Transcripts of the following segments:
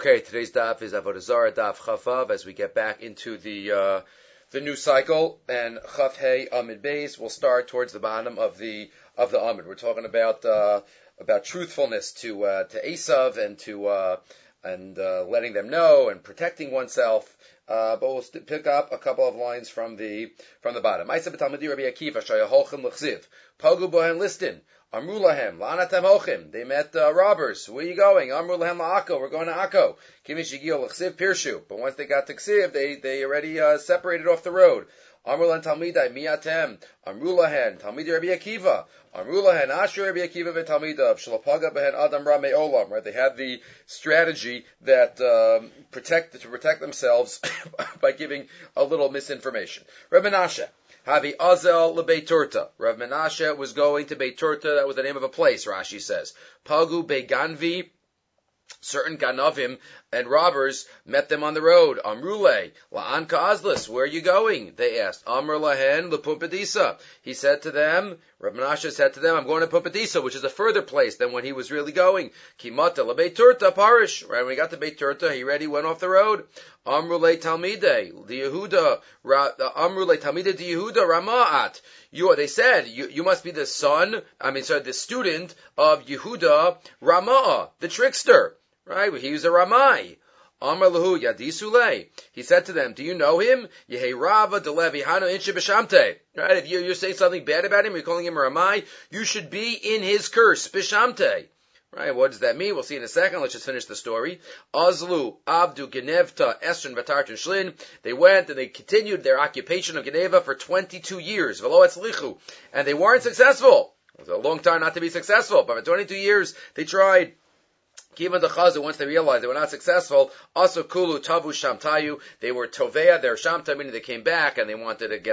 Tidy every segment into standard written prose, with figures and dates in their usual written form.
Okay, today's daf is Avodah Zarah daf Chavav as we get back into the new cycle, and Chav Hey Amid Beis will start towards the bottom of the Amid. We're talking about truthfulness to Esav and letting them know and protecting oneself. But we'll pick up a couple of lines from the bottom. Ma'aseh b'Talmidei Rabbi Akiva shayacholchem l'chziv pagu bohen listin. Amru lahem la'anatem hochim. They met robbers. Where are you going? Amru lahem la'Akko. We're going to Akko. Kimish yigio l'chziv pirshu. But once they got to Ksiv, they already separated off the road. Amru lahem Talmidai miatem. Amru lahem Talmidei Rabbi Akiva. Amru lahem Asher Rabbi Akiva v'Talmidav shlopaga behen Adam Ra Me'olam. Right? They had the strategy that to protect themselves by giving a little misinformation. Rabbi Menashe. Havi Azel lebeit Turta. Rav Menashe was going to Beit Turta. That was the name of a place, Rashi says. Pagu beganvi. Certain ganavim and robbers met them on the road. Amrule, la'an ka'azlis, where are you going? They asked. Amr lahen lePumpadisa. He said to them, Rav Menashe said to them, I'm going to Pumpadisa, which is a further place than when he was really going. Kimata lebeit Turta parish. Right, when he got to Beit Turta, he went off the road. Amrule Talmidei, the Yehuda, Amrule Talmidei the Yehuda Rama'at. They said, you must be the student of Yehuda Ramah, the trickster. Right? He was a Ramai. Amar lahu Yadisule. He said to them, do you know him? Yehei Rava Delevi Hanu Inche B'Shamte. Right? If you're saying something bad about him, you're calling him a Ramai, you should be in his curse, B'Shamte. Right, what does that mean? We'll see in a second. Let's just finish the story. Azlu, Abdu, Genevta, Esrin, Vatartan, Shlin. They went and they continued their occupation of Geneva for 22 years. Velo etzlichu. And they weren't successful. It was a long time not to be successful, but for 22 years they tried. Kivan the Chazu, once they realized they were not successful, also Kulu Tavu Shamtayu, they were Tovea, their Shamta, meaning they came back and they wanted to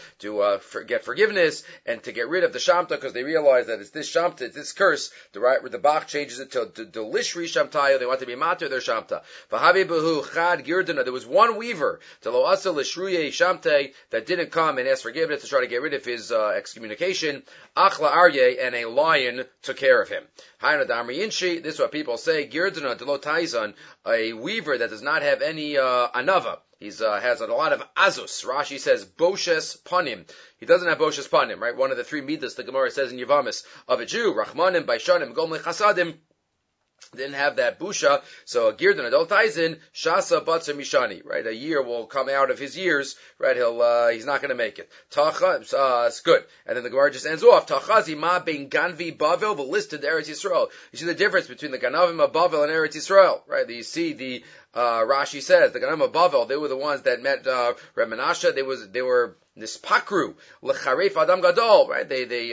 get forgiveness and to get rid of the Shamta because they realized that it's this Shamta, it's this curse. The Bach changes it to Lishri Shamtayu, they want to be Mater their Shamta. Vahavi Behu Chad Girdana, there was one weaver, to Lo Asa Lishruye Shamte, that didn't come and ask forgiveness to try to get rid of his excommunication. Achla Arye, and a lion took care of him. This is what people say. Girdana Delo Taizan, a weaver that does not have any anava. He's has a lot of azus. Rashi says boshes panim. He doesn't have boshes panim, right? One of the three midas the Gemara says in Yavamis of a Jew. Rachmanim, Baishanim, Gomle Chasadim. Didn't have that busha, so Girdan adult Taizin, Shasa Batzer Mishani, right? A year will come out of his years, right? He's not going to make it. Tacha, it's good. And then the Gemara just ends off. Tachazi ma ben Ganvi Bavel, the listed Eretz Yisrael. You see the difference between the Ganavim of Bavel and Eretz Yisrael, right? You see the, Rashi says, the Ganavim of Bavel, they were the ones that met, Reb Menashe, they were Nispakru, Lecharef Adam Gadol, right? They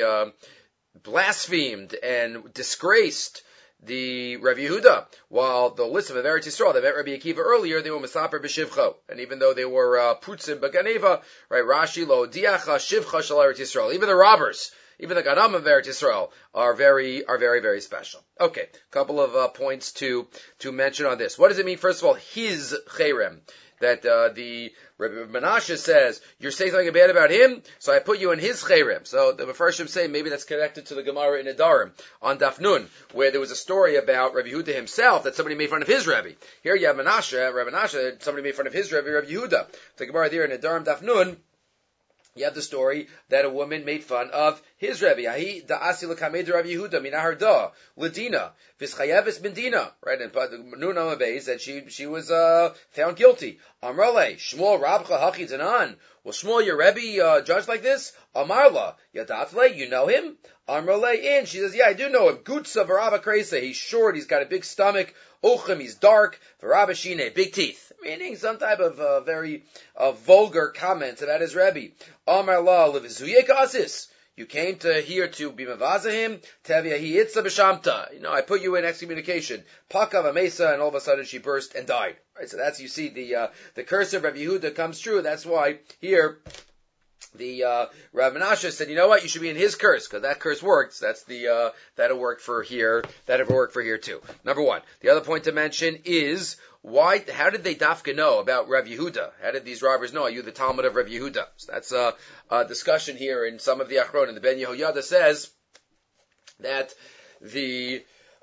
blasphemed and disgraced the Rabbi Yehuda, while the list of Eretz Yisrael, they met Rabbi Akiva earlier, they were Mesaper b'Shivcho, and even though they were Putzim b'Ganeva, right, Rashi lo Diacha Shivcha shel Eretz Yisrael, even the robbers, even the Ganam of Eretz Yisrael are very, very special. Okay, couple of points to mention on this. What does it mean? First of all, his cherem. That the Rabbi Menashe says, you're saying something bad about him, so I put you in his cherem. So the Mefarshim say maybe that's connected to the Gemara in Adarim on Daf Nun, where there was a story about Rabbi Yehuda himself that somebody made fun of his Rabbi. Here you have Rabbi Menashe, somebody made fun of his Rabbi Yehuda. The Gemara there in Adarim Daf Nun, you have the story that a woman made fun of his Rebbe. Ahi da'asi l'kamed Rabbi Yehuda minahar da l'dina v'schayeves bin dina. Right, and Nun Amabez that she was found guilty. Amrale Shmuel Rabcha Hachi Zanan. Well, Shmuel, your Rebbe judged like this? Amarla Yadatle, you know him? Amrale in. She says, yeah, I do know him. Gutsa v'Rabba Kreisa. He's short. He's got a big stomach. Ochem, he's dark. V'Rabba Shine, big teeth. Meaning some type of very vulgar comments about his Rebbe. Amar la levizuye kasis. You came here to be mavaza him. Tevya hi itza b'shamta. I put you in excommunication. Pakav amesa, and all of a sudden she burst and died. Right, so that's, you see, the curse of Rabbi Yehuda comes true. That's why here the Rav Menashe said, you know what, you should be in his curse, because that curse works. That's that'll work for here. That'll work for here too. Number one. The other point to mention is how did they dafka know about Rav Yehuda? How did these robbers know? Are you the Talmud of Rav Yehuda? So that's a discussion here in some of the Achron. And the Ben Yehoyada says that the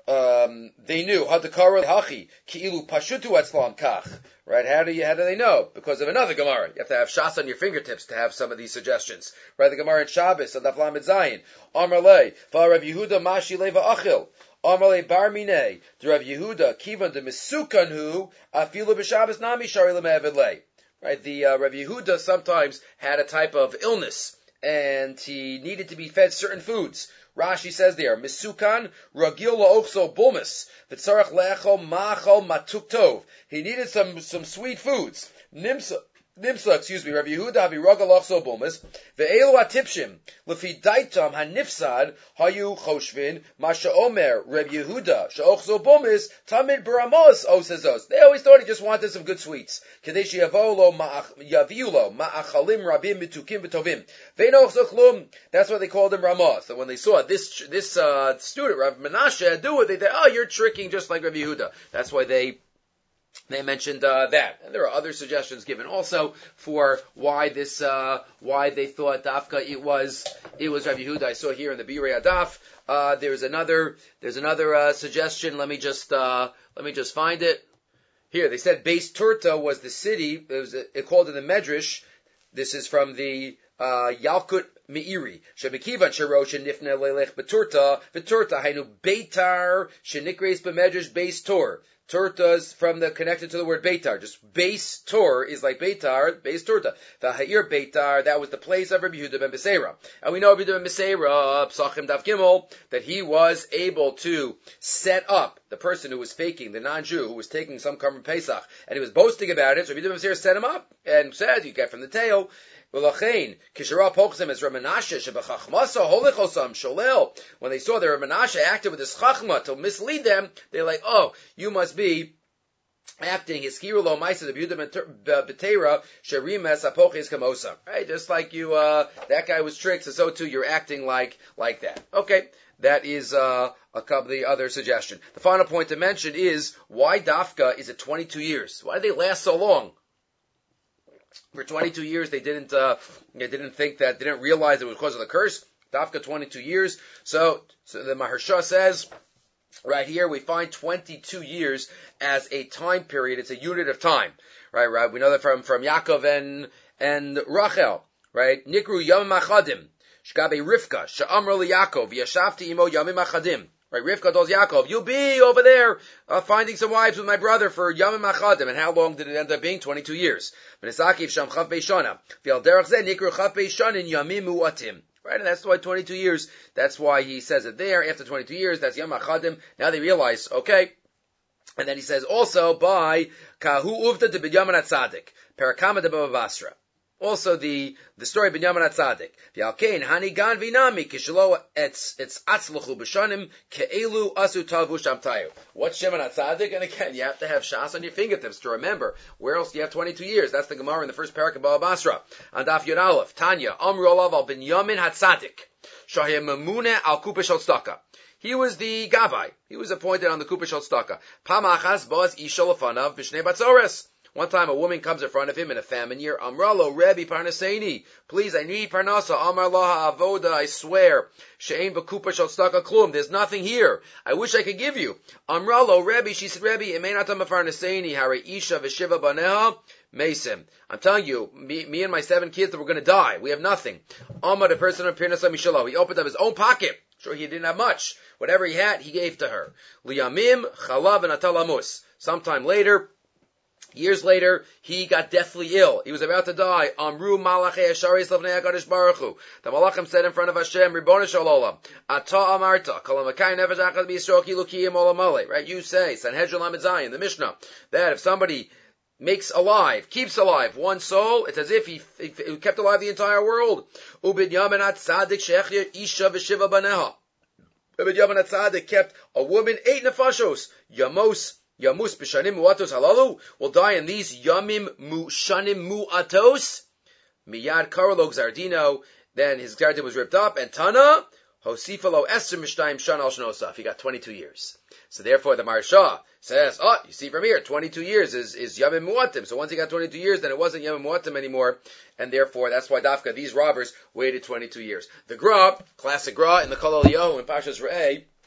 they knew hadakara hachi ki'ilu pashutu atzlam kach. Right? How do they know? Because of another Gemara. You have to have shas on your fingertips to have some of these suggestions. Right? The Gemara in Shabbos, Adaf Lamed Zayin, Amar Le, Rav Yehuda Mashi Leva Achil. Amalei bar minei, the Rav Yehuda kivan de misukanhu afilu b'Shabbos nami shari leme'avid lei. Right, the Rav Yehuda sometimes had a type of illness, and he needed to be fed certain foods. Rashi says there, misukan ragil la'ochso bulmus v'tzarach le'echol ma'achol matuk tov. He needed some sweet foods. Nimsa, Rav Yehuda havi ragal ochso bulmus ve'elu atipshim lefi daitam hanifsad hayu choshvin masha omer Rav Yehuda she'ochso bulmus tamid baramos osezos. They always thought he just wanted some good sweets. Kadesh yavolo yaviulo ma'achalim rabim mitukim v'tovim ve'no ochso chlum. That's why they called him Ramos. So when they saw this student Rav Menashe do it, they thought, oh, you're tricking just like Rav Yehuda. That's why they mentioned that, and there are other suggestions given also for why why they thought Dafka it was Rav Yehuda. I saw here in the Birei Adaf. There's another suggestion. Let me just find it. Here they said Beis Turta was the city. It called in the Medrash. This is from the Yalkut Meiri. Shemekivan sherosh nifne lelech beturta hainu beitar shenikreis b'medrash Beis Tur. Turta's connected to the word Beitar. Just Beis Tur is like Beitar, Beis Turta. The Ha'ir Beitar, that was the place of Rabbi Yehuda ben Beseira. And we know Rabbi Yehuda ben Beseira, Psachim Daf Gimel, that he was able to set up the person who was faking, the non-Jew, who was taking some Karban Pesach, and he was boasting about it. So Rabbi Yehuda ben Beseira set him up and said, you get from the tail. When they saw that Rav Menashe acted with his chachma to mislead them, they're like, oh, you must be acting hiskirulo ma'isa debuta betera sherimes apoches kamosa. Right? Just like you, that guy was tricked, so too you're acting like that. Okay. That is a couple of the other suggestion. The final point to mention is why Dafka is at 22 years. Why did they last so long? For 22 years, they didn't realize it was because of the curse. Dafka 22 years. So the Maharsha says, right here, we find 22 years as a time period. It's a unit of time. Right? We know that from Yaakov and Rachel. Right? Nikru Yamim Achadim. Shgabe Rivka. Sha'amr Yaakov. Yashavti imo Yamim Achadim. Right, Rivka tells Yaakov, you'll be over there finding some wives with my brother for Yamim Achadim. And how long did it end up being? 22 years. Right, and that's why 22 years, that's why he says it there. After 22 years, that's Yamim Achadim. Now they realize, okay. And then he says also by Kahu Uvda de Binyamin Atzadik, Parakama de Baba Basra. Also the story of Binyamin Atzadik. V'alkein hani gan vinami kishlo it's atzluchu b'shanim ke'elu asu tavu sham tayu. What's Shimon Atzadik? And again, you have to have shas on your fingertips to remember. Where else do you have 22 years? That's the Gemara in the first parak of Baba Basra. And Daf Yud Aleph, Tanya, Amru Olav al Binyamin Hatzadik. Shahir Mamune al Kupa Shal Staka. He was the Gabbai. He was appointed on the Kupa Shal Staka. Pamachas baz isha lefanav b'shnei batzores. One time a woman comes in front of him in a famine year. Amralo, Rebbe Parnaseini. Please, I need Parnasa. Amar Laha Avoda, I swear. She'ein b'kupa shal staka klum. There's nothing here. I wish I could give you. Amralo, Rebbe, she said, Rebbe, Emeinatam Parnaseini, Hare Isha v'shiva baneha, Mesim. I'm telling you, me and my 7 kids, we're going to die. We have nothing. Amar, the person of Parnasa Mishalo, he opened up his own pocket. Sure, he didn't have much. Whatever he had, he gave to her. Liyamim, Chalav, and Atalamus. Sometime later, years later, he got deathly ill. He was about to die. Amru malachei asharis lavnei HaKadosh Baruch Hu. The malachim said in front of Hashem, Ribono shel olam, Ata amarta, kol hamakai nefesh achad b'Yisrael ki lukiyim olam malei. Right? You say, Sanhedrin Lamed Zayin, the Mishnah, that if somebody keeps alive one soul, it's as if he kept alive the entire world. Ubid Yamin Atzadik shechya isha v'shiva baneha. Ubid Yamin Atzadik kept a woman 8 nefashos. Yamus b'shanim mu'atos halalu will die in these yamim mushanim mu'atos. Miyad karolog zardino. Then his gardin was ripped up. And Tana hosifalo eser mishtayim shan al shnosaf. He got 22 years. So therefore, the Maharsha says, you see from here, 22 years is yamim mu'atim. So once he got 22 years, then it wasn't yamim mu'atim anymore. And therefore, that's why Dafka, these robbers, waited 22 years. The Gra, classic Gra in the Kol Eliyahu in Pashas Re'eh,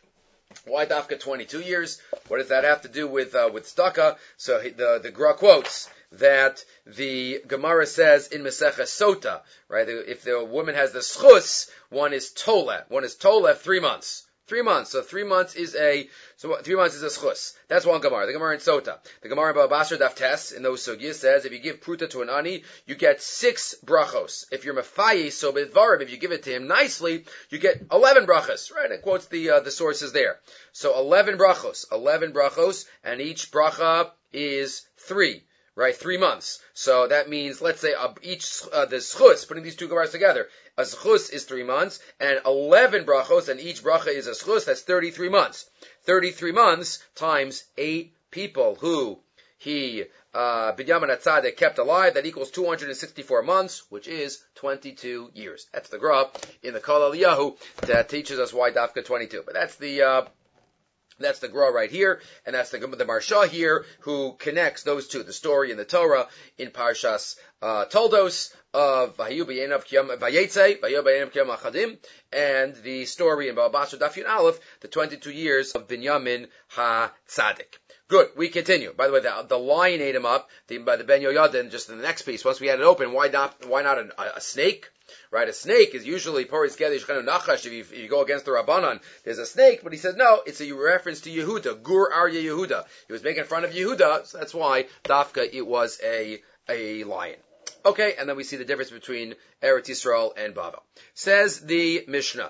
Why dafka 22 years? What does that have to do with tzedakah? So the Gra quotes that the Gemara says in Maseches Sota, right? If the woman has the schus, one is tola 3 months. 3 months. So 3 months is a schus. That's one Gemara. The Gemara in Sota. The Gemara in Baba Basra Daf Tes in those sugyas says if you give pruta to an ani, you get 6 brachos. If you're mafayis, so bidvarim, if you give it to him nicely, you get 11 brachos. Right? It quotes the sources there. So 11 brachos, and each bracha is 3. Right, 3 months. So that means, let's say, the schus, putting these two Gemaras together, a schus is 3 months, and 11 brachos, and each bracha is a schus, that's 33 months. 33 months times 8 people who Binyamin HaTzadik kept alive, that equals 264 months, which is 22 years. That's the Gra in the Kol Eliyahu that teaches us why Dafka 22. But that's the Gra right here, and that's the Marsha here, who connects those two, the story in the Torah, in Parshas Toldos, of Vayu B'yenav Kiyam Vayetze, Vayu B'yenav Kiyam Achadim, and the story in Baba Basra Daf Yud Aleph, the 22 years of Binyamin HaTzadik. Good, we continue. By the way, the lion ate him up, by the Ben Yoyadin, just in the next piece. Once we had it open, why not a snake? Right, a snake is usually Poris Gedish Chanu Nachash. If you go against the Rabbanan, there's a snake, but he says no, it's a reference to Yehuda, Gur Arya Yehuda. He was making fun of Yehuda, so that's why Dafka it was a lion. Okay, and then we see the difference between Eretz Yisrael and Bavel. Says the Mishnah,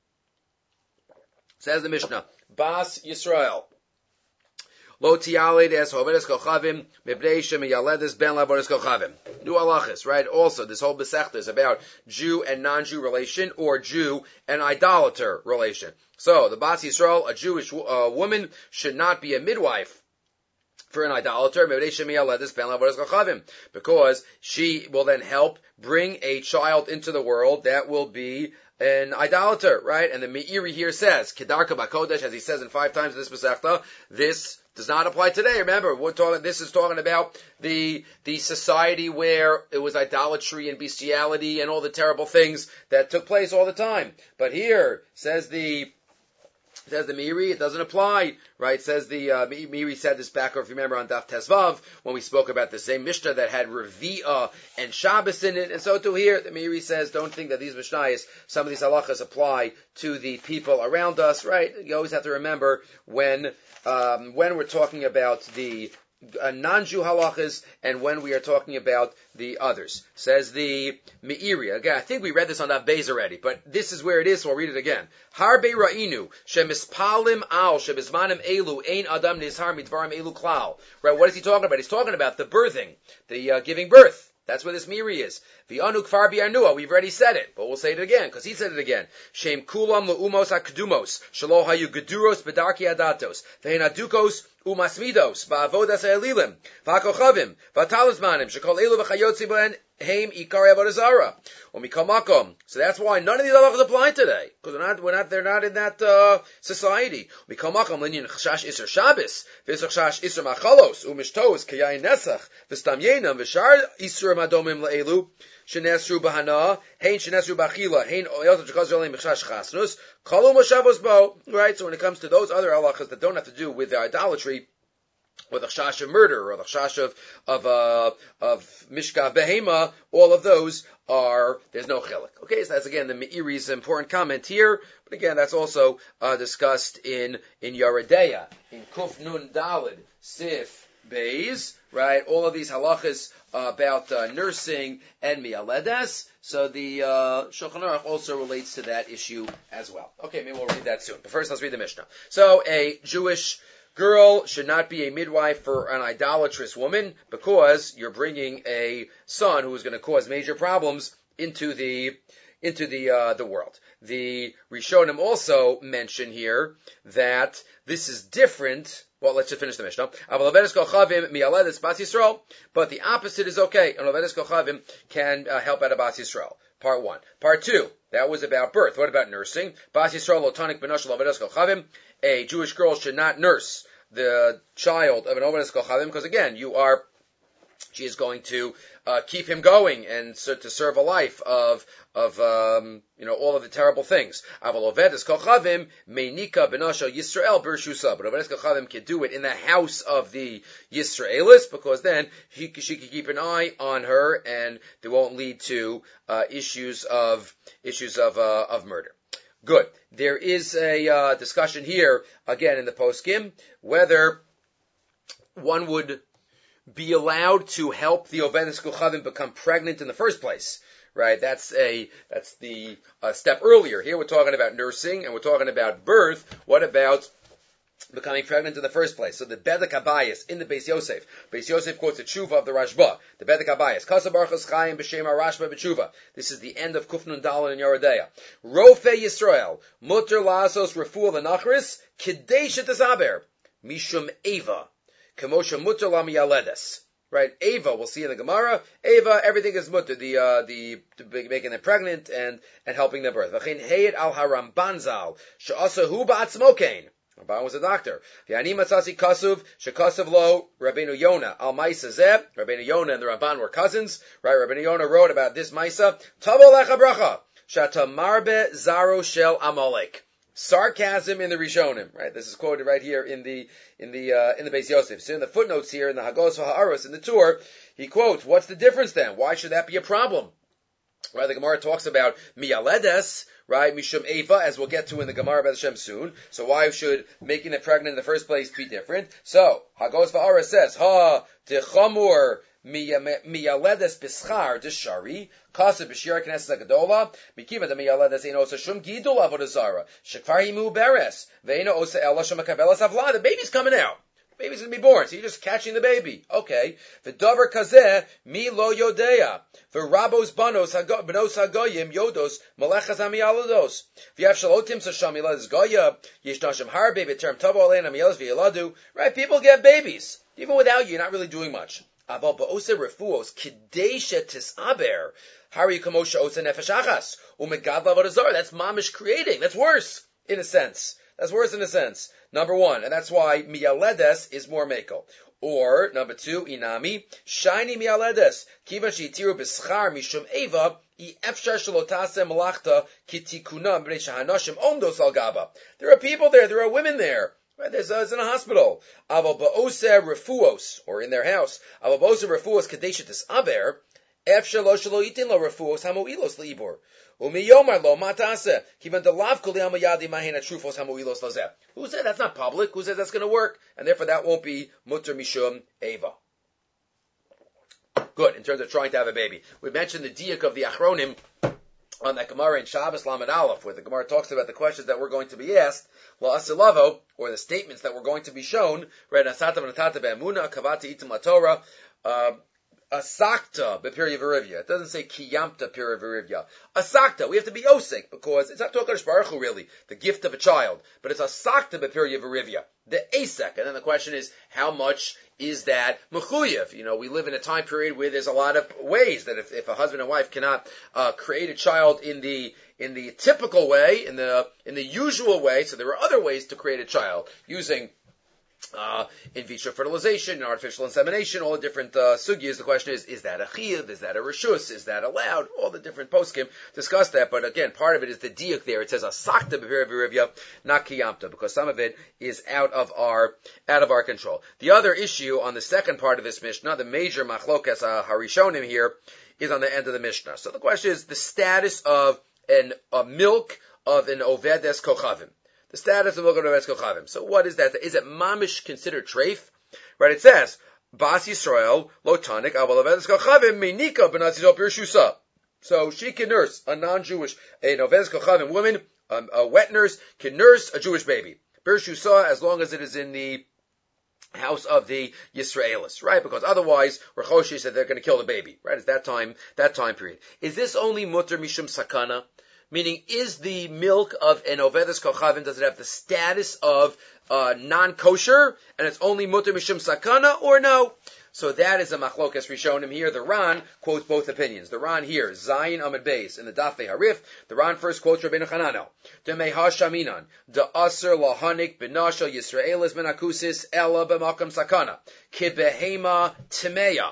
Bas Yisrael. Lo tialed es hovedes kochavim mebnei shemiyaledes ben lavodes kochavim. New halachas, right? Also, this whole besechta is about Jew and non-Jew relation, or Jew and idolater relation. So, the Bas Yisrael, a Jewish woman, should not be a midwife for an idolater, because she will then help bring a child into the world that will be an idolater, right? And the Meiri here says, Kedarka Bakodesh, as he says in 5 times in this Masechta, this does not apply today. Remember, this is talking about the society where it was idolatry and bestiality and all the terrible things that took place all the time. But here, says the Meiri, it doesn't apply, right? Says the Meiri said this back, or if you remember on Daf Tezvav, when we spoke about the same Mishnah that had Revi'ah and Shabbos in it, and so too here, the Meiri says, don't think that these Mishnayos, some of these halachas apply to the people around us, right? You always have to remember when we're talking about the non-Jew halachas, and when we are talking about the others. Says the Meiri. Again, I think we read this on that base already, but this is where it is, so I'll read it again. Harbe ra'inu, shemispalim al, shebizmanim elu, ein adam nizhar midvarim elu klal. Right, what is he talking about? He's talking about the birthing, the giving birth. That's what this Meiri is. V'anu kfar bi'arnua, we've already said it, but we'll say it again, because he said it again. Shem kulam le'umos ha'kedumos, shelo hayu geduros bedarki adatos, v'hen adukos umasmidos, va'avodas ha'elilim, v'ha'kochavim, v'atalismanim, shekol elu v'chayotzi b'hen heim ikari avodah zara. Umikol makom. So that's why none of these halachas apply today, because they're not in that society. Umikol makom linyan chashash iser Shabbos, v'isach chashash iser machalos, umishtos kayayin nesach, v'stam yenam, v'shar iser madomim le'elu, shenesru bahana, hein shenesru bachila, hein oyot chazor le'im chashash chasnus, kolum shavos bo. Right. So when it comes to those other halachas that don't have to do with the idolatry, or the chash of murder, or the chash of mishkav behema, all of those there's no chilek. Okay, so that's again the Meiri's important comment here, but again that's also discussed in Yoredeya, in Kuf Nun Dalid, Sif Beis, right? All of these halachas about nursing and mialedes. So the Shulchan Aruch also relates to that issue as well. Okay, maybe we'll read that soon. But first let's read the Mishnah. So a Jewish girl should not be a midwife for an idolatrous woman, because you're bringing a son who is going to cause major problems into the world. The Rishonim also mention here that this is different. Well, let's just finish the Mishnah. But the opposite is okay. An Ovedes Kochavim can help out a Bas Yisrael. Part 1. Part 2, that was about birth. What about nursing? Bas Yisrael lotanik b'nosh Ovedes Kochavim. A Jewish girl should not nurse the child of an Ovedes Kochavim, because again, you are She is going to keep him going and so to serve a life of all of the terrible things. Aval ovedes kochavim meinika benasha Yisrael bershusa. But ovedes kochavim can do it in the house of the Yisraelis, because then she can keep an eye on her, and they won't lead to issues of murder. Good. There is a discussion here again in the poskim whether one would be allowed to help the Ovedes Kochavim become pregnant in the first place, right? That's the step earlier. Here we're talking about nursing and we're talking about birth. What about becoming pregnant in the first place? So the Bedek Abayis in the Beis Yosef. Beis Yosef quotes a tshuva of the Rashba. The Bedek Abayis. Kasa Barchas Chaim b'shem Rashba b'tshuva. This is the end of Kufnun Dalin in Yoredeya. Rofe Yisrael muter la'asos refuah l'nachris kidei shetesaber mishum eva. Kamosha mutter la miyaledes. Right? Eva, we'll see in the Gemara. Eva, everything is mutter. The making them pregnant and helping them birth. V'chein heid al haramban zal. She'asa hu ba'atzmokein. Ramban was a doctor. V'ani matzasi kasuv. She'kasav lo Rabbeinu Yonah. Al maisa zeh. Rabbeinu Yonah and the Ramban were cousins. Right? Rabbeinu Yonah wrote about this maisa. Tavo lecha bracha. Shata marbe zaro shel Amalek. Sarcasm in the Rishonim, right? This is quoted right here in the Beis Yosef. So in the footnotes here in the Hagos Ha'aros in the Tur, he quotes, "What's the difference then? Why should that be a problem?" Right? The Gemara talks about miyaledes, right? Mishum eva, as we'll get to in the Gemara B'ez Hashem soon. So why should making it pregnant in the first place be different? So Hagos Ha'aros says, "Ha techamur." Miyaledes bischar deshari kasa b'shir knesset gadola mikiva de miyaledes ein osa shum gidul avodah zara shekvar himu beres ve'ena osa ela shemakabelas avla. The baby's coming out. The baby's going to be born. So you're just catching the baby. Okay. V'davar kazeh mi lo yodea v'rabos banos hagoyim yodos malechas hamiyalados v'yav shalotim sasham yilades goya yishnashim harbe b'term tavo alein hamiyalados v'yiladu. Right? People get babies. Even without you, you're not really doing much. Aval ba'ose refuos kidei shetisaber hari kamosha osa nefesh achas umegad avodah zara. That's mamish creating. That's worse in a sense. Number one, and that's why miyaledes is more mekel. Or number two, inami shiny miyaledes kiva sheitiru b'schar mishum eva I efshar shalotase malachta kitikuna b'nei shahanashim ondos al gaba. There are people there. There are women there. Right, there's in a hospital. Aval ba'ose refuos, or in their house. Aval ba'ose refuos kadeshetis aber. Efshar lo shalo itin lo refuos hamoilos leibor. Umiyomar lo matase. Kivan delav kuli hamayadi mahena trufos hamoilos lazeh. Who said that's not public? Who said that's going to work? And therefore that won't be mutter mishum eva. Good, in terms of trying to have a baby. We mentioned the diak of the Achronim on that Gemara in Shabbos Lamed Aleph, where the Gemara talks about the questions that we're going to be asked, la'asilavo, or the statements that we're going to be shown, right, asata v'natata be'emuna, kavati itim la'torah, asakta b'piri v'rivya. It doesn't say kiyamta piri v'rivya. Asakta, we have to be osik, because it's not talking about Baruch Hu really, the gift of a child, but it's asakta b'piri v'rivya, the asek. And then the question is, how much is that mechuyev? You know, we live in a time period where there's a lot of ways that if a husband and wife cannot create a child in the typical way, in the usual way, so there are other ways to create a child using in vitro fertilization, artificial insemination, all the different sugyas. The question is that a chiyuv? Is that a reshus? Is that allowed? All the different poskim discuss that, but again, part of it is the diuk there. It says asakta b'piri not kiyamta, because some of it is out of our control. The other issue on the second part of this Mishnah, the major machlokas harishonim here, is on the end of the Mishnah. So the question is the status of a milk of an ovedes kochavim. The status of milk of ovedes kochavim. So what is that? Is it mamish considered treif? Right, it says, Bas Yisrael, lo tanik, aval ovedes kochavim, meinika b'natzizol pirshusa. So she can nurse an ovedes kochavim woman, a wet nurse, can nurse a Jewish baby. Pirshusa, as long as it is in the house of the Yisraelis, right? Because otherwise, Rechoshi said they're going to kill the baby, right? It's that time period. Is this only mutter mishum sakana? Meaning, is the milk of an ovedes kochavim, does it have the status of non-kosher, and it's only mutter mishum sakana, or no? So that is a machlokas rishonim here. The Ran quotes both opinions. The Ran here, Zayin Amid Beis, in the Dafei Harif, the Ran first quotes Rabbeinu Chananel. Demei hashaminan, da aser lahanik b'nashal Yisraelis menakusis ela b'makam sakana, kibehema timeya.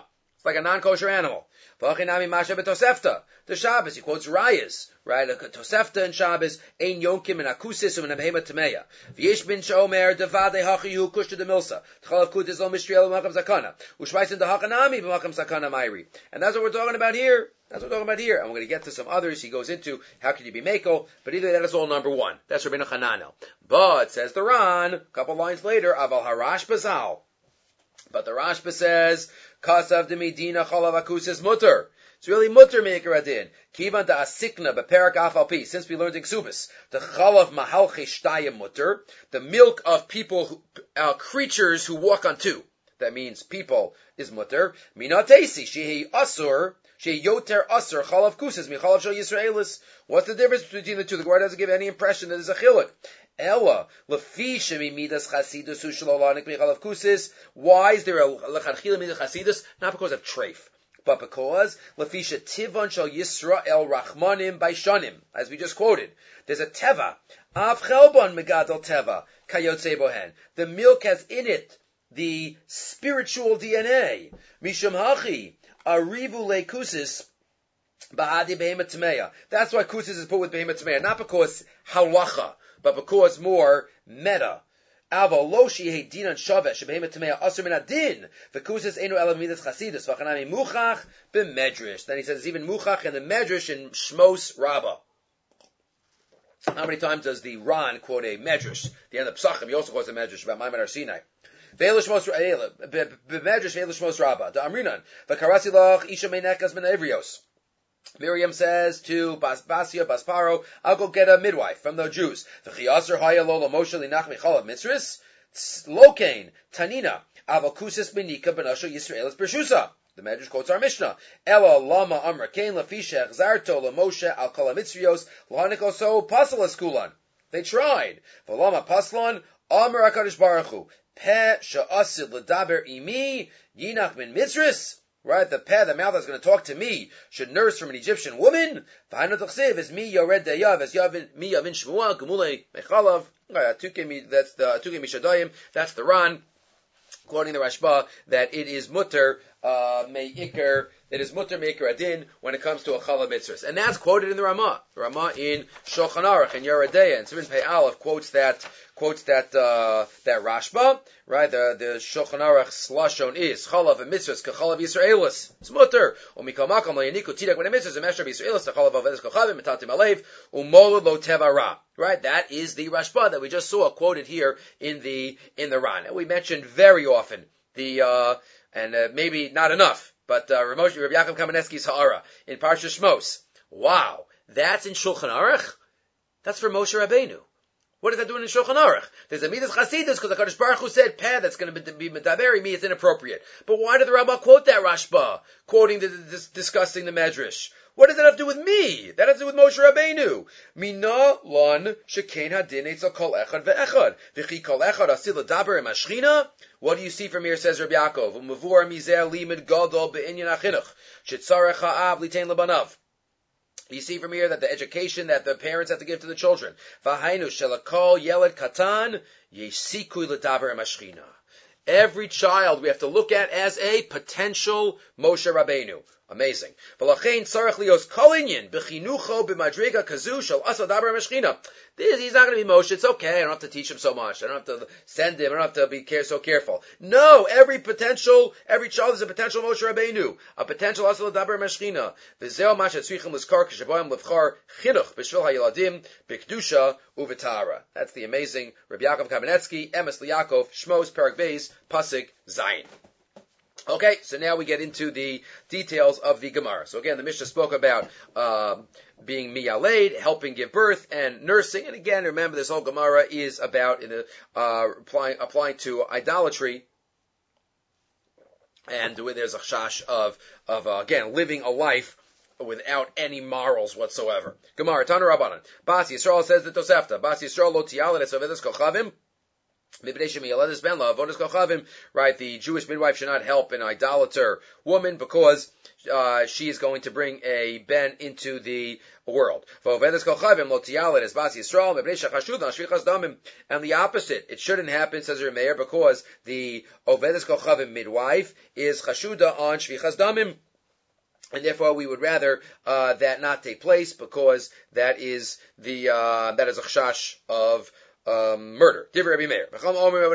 It's like a non-kosher animal. V'achinami masha b'tosefta. The Shabbos, he quotes Rayas, right? Tosefta and Shabbos, ein yonkim and akusis and abhema tameya. V'yesh bin shomer devade hachiyu kushta de milsa. T'chalav kutis lo mishriel b'makam zakana. U'shvaisin dehachanami b'makam zakana mayri. And that's what we're talking about here. And we're going to get to some others. He goes into how can you be meko, but either that is all number one. That's Rabbeinu Hananel. But, says the Ran, a couple lines later, aval harash bazal. But the Rashba says, kasav de medina chalav akusis mutter. It's really mutter maker adin. Kivan da asikna beperak afalpi. Since we learned in Ksubis, the chalav mahalche shtayim mutter, the milk of people, creatures who walk on two. That means people is mutter. Minatesi shehi asur. Yoter Asur Chalav Kusas Michalav Shal Yisraelis. What's the difference between the two? The Gemara doesn't give any impression that there's a chiluk. Ella Lefi Shemi Midas Chasidus Ushalonik Michalav Kusas. Why is there a Lechanchila Midas Chasidus? Not because of treif, but because Lefisha Tivon Shal Yisrael Rachmanim Baishanim, as we just quoted. There's a teva. Av Chelbon Megadol Teva Kayotze Bohen. The milk has in it the spiritual DNA. Mishum Hachi. Arivu le kusis bahadi behema tmeya. That's why kusis is put with behema tmeya, not because halacha, but because more meta. Ava lo shehe dinan shavesh behema tmeya asur min adin. The kusis enu elav midas chasidus v'chanami muchach b'medrash. Then he says it's even muchach in the medrash in Shmos Rabbah. How many times does the Ran quote a medrash? The end of Psachim, he also quotes a medrash about Maimon Har Sinai. Ve'elishmos b'medrash ve'elishmos Rabbah. The Amrinan v'karasi lach isha meinekas ben Evrios. Miriam says to Basia Basparo, "I'll go get a midwife from the Jews." V'chiyaser haya lo Moshe linach michalav mitzris lokain tanina avokusis benika benasho Yisraelis bershusa. The Medrash quotes our Mishnah. Ela lama amra kain lafisha exarto Moshe al kol mitzrios lahanikoso pasalas kulan. They tried. V'lama paslan amar HaKadosh Baruch Hu. Peh sha'asid l'daber imi yinach min mitzris. Right, the peh, the mouth that's going to talk to me, should nurse from an Egyptian woman. V'hanu t'chsev is mi yored dayav, as yavin mi yavin shmuah gemulei mechalav. That's the Tukei Mishadayim. That's the Ran, quoting the Rashba that it is mutter meikar. It is mutter meikar adin when it comes to a chala mitzvahs, and that's quoted in the Ramah. The Ramah in Shulchan Aruch and Yoreh Deah and Siman Pei Aleph quotes that Rashba. Right, the Shulchan Aruch's lashon is chalav and mitzvahs kachalav Yisraelis. It's mutter. Umikal makam lo yaniku tidak when mitzvahs and mesher Yisraelis chalav avedes kachavim metatim alev umolu lo teva ra. Right, that is the Rashba that we just saw quoted here in the Ran. And we mentioned very often maybe not enough. But Rabbi Yaakov Kamenetsky's Ha'ara in Parsha Shmos. Wow, that's in Shulchan Aruch? That's for Moshe Rabbeinu. What is that doing in Shulchan Aruch? There's a Midas Chasidus because the HaKadosh Baruch Hu said, "Peh, that's going to be medaberi me. It's inappropriate." But why did the Rabbah quote that Rashba, discussing the Medrash? What does that have to do with me? That has to do with Moshe Rabbeinu. Mina lon shekein hadin etzel kol echad ve'echad v'chi kol echad asil l'daber im hashchina. What do you see from here? Says Rabbi Yaakov. Umavur mizeh limud gadol be'inyan achinuch shetzarech ha'av litein lebanav. You see from here that the education that the parents have to give to the children. V'hainu shelakol yeled katan yesikui l'daber im hashchina. Every child we have to look at as a potential Moshe Rabbeinu. Amazing. V'lachein tzarech lios kol inyan b'chinucho b'madrega kazu shel asa daber meshchina. He's not going to be Moshe. It's okay. I don't have to teach him so much. I don't have to send him. I don't have to be so careful. No, every child is a potential Moshe Rabbeinu, a potential asa daber meshchina. V'zeo ma shetzrichim l'skar k'sheboyim levchar chinuch b'shvil hayeladim b'kedusha u'v'tara. That's the amazing Rabbi Yaakov Kamenetsky, Emes L'Yaakov, Shmos Perek Beis, Pasuk Zayin. Okay, so now we get into the details of the Gemara. So again, the Mishnah spoke about being miyaled, helping give birth, and nursing. And again, remember, this whole Gemara is about applying to idolatry. And there's a chash of again, living a life without any morals whatsoever. Gemara, Tana Rabbanan. Bas Yisrael says the Tosefta. Bas Yisrael lo tiyalet es avedes kochavim. Right, the Jewish midwife should not help an idolater woman because she is going to bring a ben into the world. And the opposite, it shouldn't happen, says Rameir, because the Ovedes Kochavim midwife is chashuda on shvichas damim. And therefore, we would rather that not take place because that is a chashash of murder. Divrei Rabbi Meir. The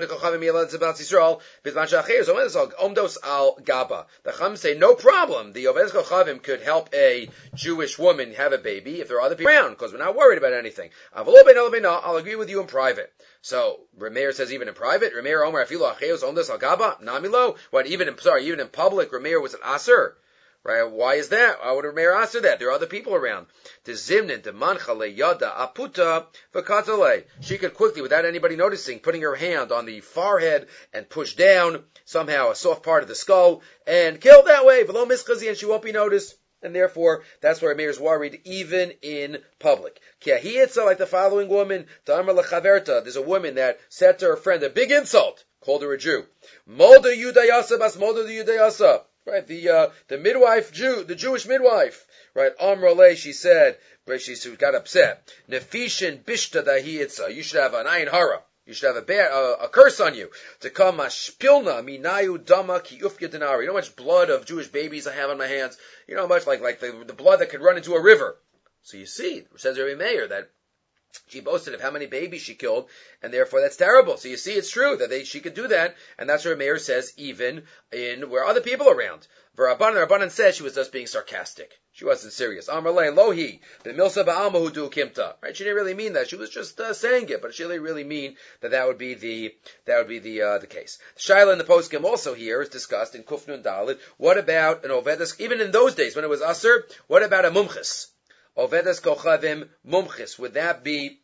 Chum say no problem. The Ovedes Kochavim could help a Jewish woman have a baby if there are other people around because we're not worried about anything. I'll agree with you in private. So Rameir says even in private. Rameir Omer Afilu Acheos Omdos Al Gaba Namilo. What even in public Rameir was an aser. Right? Why is that? Why would Rameir answer that? There are other people around. The Zimnin, the Manchale Yada Aputa Vakatale. She could quickly, without anybody noticing, putting her hand on the forehead and push down somehow a soft part of the skull and kill that way. V'lo mischazi, and she won't be noticed. And therefore, that's why Rameir is worried, even in public. Kiahiyitza, like the following woman, Ta'amar Lechaverta. There's a woman that said to her friend a big insult, called her a Jew. Molda Yudayasa bas Molda Yudayasa. Right, the midwife Jew, the Jewish midwife, right? Amrale, she said, she got upset. Nefishin bishta dahiyitza. You should have an ayin hara. You should have a curse on you. To come ashpilna minayu dama ki ufya denari. You know how much blood of Jewish babies I have on my hands? You know how much like the blood that could run into a river. So you see, says Rabbi Meir that she boasted of how many babies she killed, and therefore that's terrible. So you see, it's true that she could do that, and that's what Meir says even in where other people are around. Rabbanan said she was just being sarcastic. She wasn't serious. Amrle lohi the milsa ba'alma hu du kimta. Right? She didn't really mean that. She was just saying it, but she didn't really mean that would be the case. The Shaila in the poskim also here is discussed in Kufnun Dalit. What about an ovedes? Even in those days when it was aser, what about a mumchis? Ovedes Kochavim Mumchis, would that be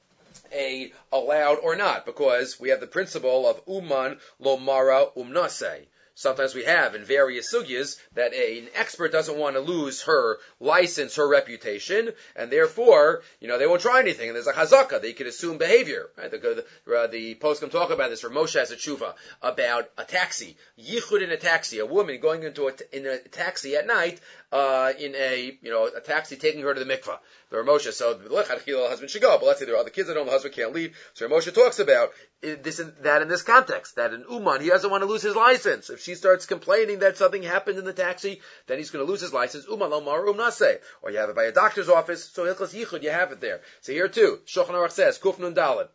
allowed or not? Because we have the principle of Uman Lomara Umnase. Sometimes we have in various sugyas that an expert doesn't want to lose her license, her reputation, and therefore, they won't try anything. And there's a chazaka, they could assume behavior. Right? The poskim talk about this, where Moshe has a tshuva about a taxi. Yichud in a taxi, a woman going in a taxi at night, in a taxi taking her to the mikvah. The Moshe, so the husband should go, but let's say there are other kids at home, the husband can't leave. So Moshe talks about this and that in this context, that an uman, he doesn't want to lose his license. If she starts complaining that something happened in the taxi, then he's going to lose his license. Uman lomar umnase. Or you have it by a doctor's office, so hilchas yichud, you have it there. So here too, Shulchan Aruch says, Kuf Nun Daled.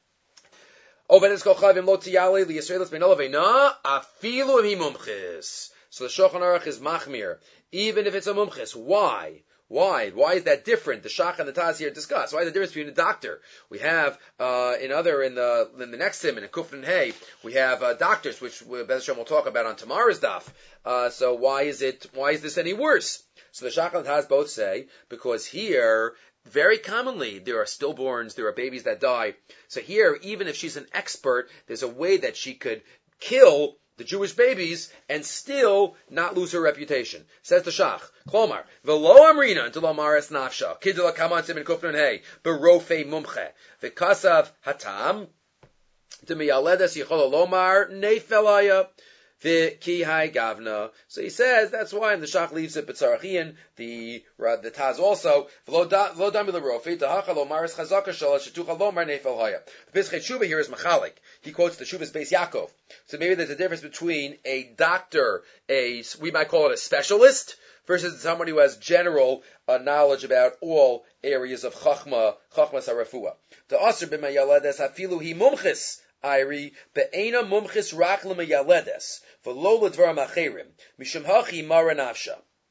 Ovedes Kochavim lo tiyale liyisraelis ben olavena afilu hi mumchis. So the Shulchan Aruch is machmir, even if it's a mumchis. Why? Why? Why is that different? The Shach and the Taz here discuss. Why is the difference between a doctor? We have in the next siman in Kufrin Hay, we have doctors, which Bez Hashem will talk about on tomorrow's daf. So why is this any worse? So the Shach and the Taz both say because here very commonly there are stillborns, there are babies that die. So here, even if she's an expert, there's a way that she could kill the Jewish babies and still not lose her reputation. Says the Shach, Klomar, V'lo amrina until Amaris nafsha, Kidula kamansim in Kufnun Hay, Berofe mumche, V'kasav hatam, Demiyaledes yichol lomar, Nefelaya, V'ki hai gavna. So he says, that's why, and the Shach leaves it, B'tzarachian, the Taz also, V'lo dami l'rofe, D'hacha lomaris chazaka shala, Shetucha lomar nefel haya. The Pischei Tshuva here is Machalik. He quotes the Shuvah's Beis Yaakov. So maybe there's a difference between a doctor, we might call it a specialist, versus somebody who has general knowledge about all areas of Chachma Sarafua. The Asr b'mayaledes hafilu hi mumchis, Iri, be'ena mumchis rak l'mayaledes, v'lo l'dvar macherim, mishum hachi mara nafsha.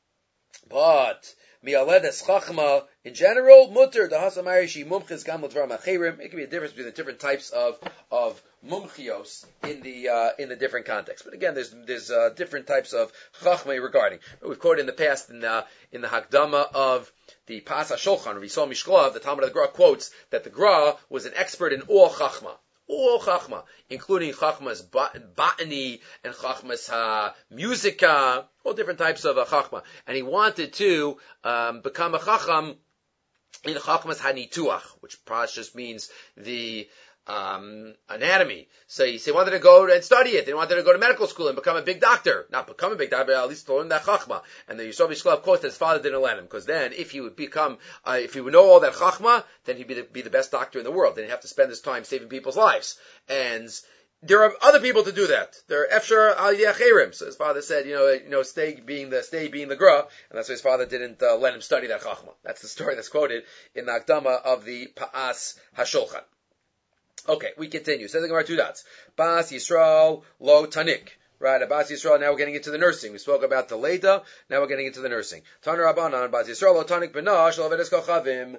But Mialedes Chachma, in general, mutter, the Hasam Irishi, Mumchis Gam L'Dvar Macherim. It can be a difference between the different types of Mumchios in the different contexts. But again, there's different types of Chachma regarding. We've quoted in the past in the Hakdama of the Pas HaShulchan, Risol Mishklav, the Talmud of the Gra quotes that the Gra was an expert in all Chachma. All Chachma, including Chachma's botany and Chachma's musica, all different types of Chachma. And he wanted to become a Chacham in Chachma's Hanituach, which just means the anatomy. So they wanted to go and study it. They wanted to go to medical school and become a big doctor. Not become a big doctor, but at least learn that chachma. And the Yisrael Bishklav quotes that his father didn't let him, because then if he would become, if he would know all that chachma, then he'd be the best doctor in the world. Then he'd have to spend his time saving people's lives. And there are other people to do that. There are efshar al yachirim. So his father said, stay being the gra, and that's why his father didn't let him study that chachma. That's the story that's quoted in the Akdama of the Pa'as HaShulchan. Okay, we continue. Says the Gemara, 2 dots. Bas Yisrael lo tanik. Right, Bas Yisrael, now we're getting into the nursing. We spoke about the Leda, now we're getting into the nursing. Taner Rabbanan, Bas Yisrael lo tanik benash lo vedes kochavim.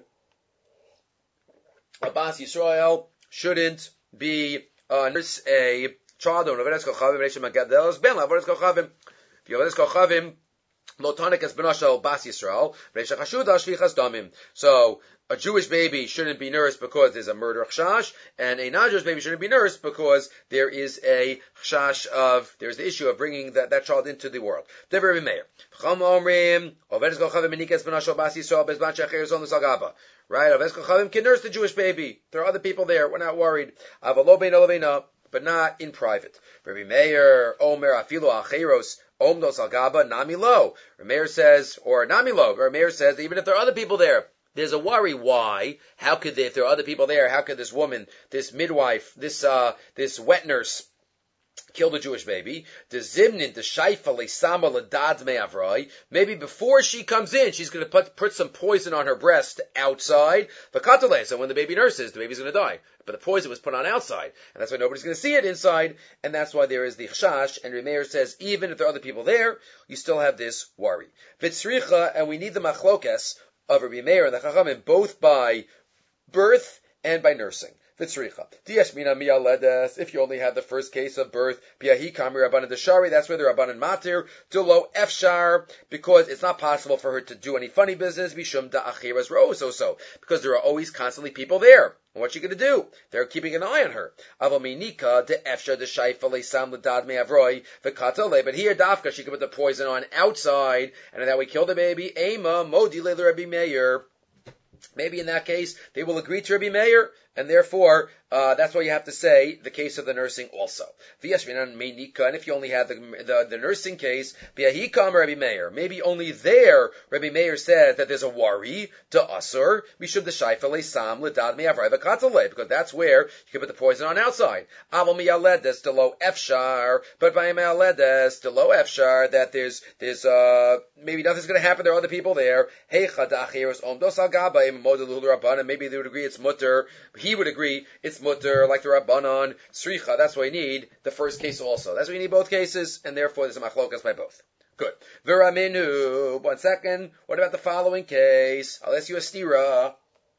Bas Yisrael shouldn't be nurse a child on vedes kochavim, reishim agadelos ben la vedes kochavim. If you vedes kochavim, lo tanik es benash al Bas Yisrael, reishim chashuda shvichas damim. So, a Jewish baby shouldn't be nursed because there's a murder chashash, and a non-Jewish baby shouldn't be nursed because there is a chashash there's the issue of bringing that child into the world. Dever Rabbi Meir. Right? Ovedes Kochavim can nurse the Jewish baby. There are other people there. We're not worried. But not in private. Rabbi Meir, Omer, Afilu, Acheros, Omdos Al-Gaba, Nami Lo. Rabbi Meir says, or Nami Lo. Rabbi Meir says that even if there are other people there, there's a worry. Why? If there are other people there, how could this woman, this midwife, this wet nurse kill the Jewish baby? The zimnin, the shaifa, le'sama, ledad me'avroi. Maybe before she comes in, she's going to put some poison on her breast outside. V'katale, so when the baby nurses, the baby's going to die. But the poison was put on outside. And that's why nobody's going to see it inside. And that's why there is the chashash. And Remeir says, even if there are other people there, you still have this worry. V'tzricha, and we need the machlokas of Rabbi Meir and the Chachamim, both by birth and by nursing. V'tzricha. Diashmina miyaledes, if you only had the first case of birth, biyahi kami rabbanan deshari, that's where the rabbanan matir, dulo efshar, because it's not possible for her to do any funny business, mishum da achiras ro'ososo, because there are always constantly people there. And what's she going to do? They're keeping an eye on her. Avominika de efshar de shaifa le'sam ledad me'avroi v'katale, but here dafka, she can put the poison on outside, and in that way kill the baby. Ema modi le Rabbi Meir. Maybe in that case, they will agree to Rabbi Meir, and therefore, that's why you have to say the case of the nursing also. And if you only had the nursing case, Rabbi Meir, maybe only there Rabbi Meir says that there's a worry to Asur, Mishum the Shaifa Le'sam Ledad Me'avrai V'Katalei, because that's where you can put the poison on outside. Aval Mi'aledes to Lo Efshar, but by Mi'aledes to Lo Efshar, that there's maybe nothing's going to happen, there are other people there. Heicha Da'achiros Omdos Al Gaba Im Model Rabban, and maybe they would agree it's mutter. He would agree it's mutter, like the Rabbanon, Sricha, that's what we need, the first case also. That's why you need both cases, and therefore there's a machlokas by both. Good. Viraminu, 1 second, what about the following case? I'll ask you a stira.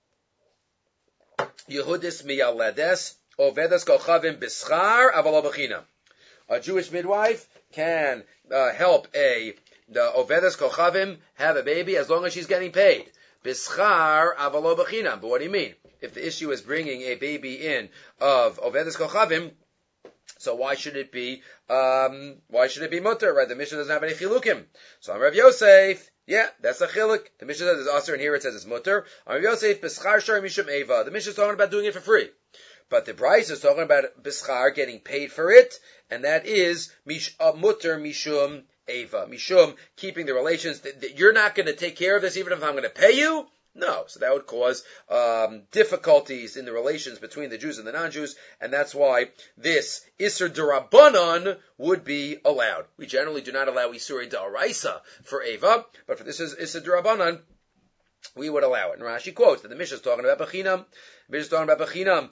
Yehudis miyaledes, ovedes kochavim bischar, avalo b'china. A Jewish midwife can help the ovedes kochavim have a baby as long as she's getting paid. Bischar, avalo b'china. But what do you mean? If the issue is bringing a baby in of Ovedes Kochavim, so why should it be mutter, right? The Mishnah doesn't have any chilukim. So I'm Rav Yosef, yeah, that's a chiluk. The Mishnah says it's aser, and here it says it's mutter. I'm Rav Yosef, Bischar Shar Mishum Eva. The Mishnah is talking about doing it for free. But the Bryce is talking about Bischar getting paid for it, and that is mutter Mishum Eva. Mishum, keeping the relations. You're not going to take care of this even if I'm going to pay you? No, so that would cause difficulties in the relations between the Jews and the non-Jews, and that's why this Isser D'Rabbanan would be allowed. We generally do not allow Isur D'Oraisa for Eva, but for this Isser D'Rabbanan, we would allow it. And Rashi quotes that the Mishnah is talking about Bechinam. The Mishnah is talking about Bechinam.